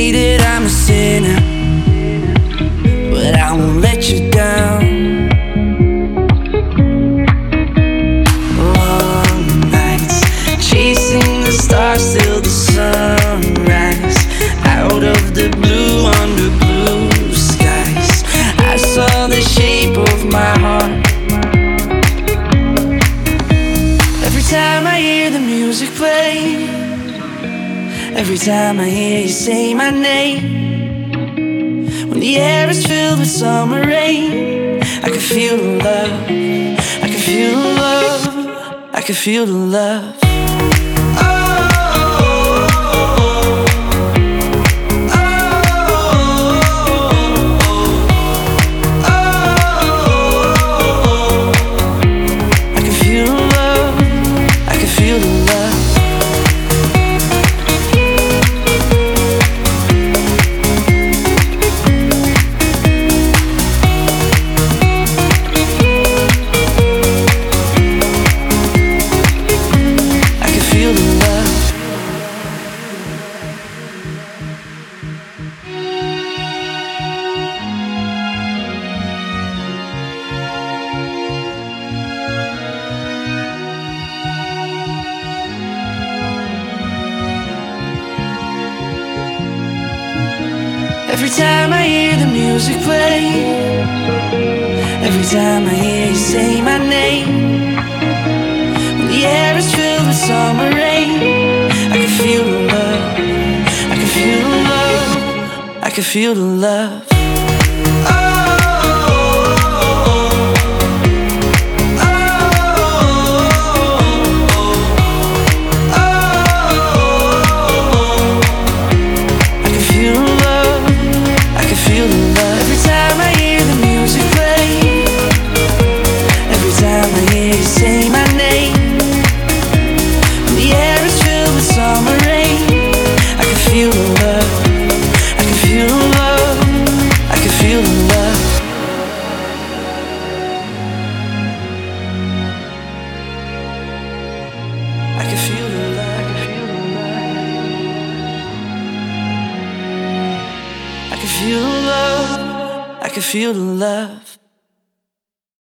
say that I'm a sinner, but I won't let you down. Long nights chasing the stars till the sunrise. Out of the blue, under blue skies, I saw the shape of my heart. Every time I hear the music play, every time I hear you say my name, when the air is filled with summer rain, I can feel the love, I can feel the love, I can feel the love. Every time I hear the music play, every time I hear you say my name, when the air is filled with summer rain, I can feel the love, I can feel the love, I can feel the love. I can feel the love, I can feel the love, I can feel the love.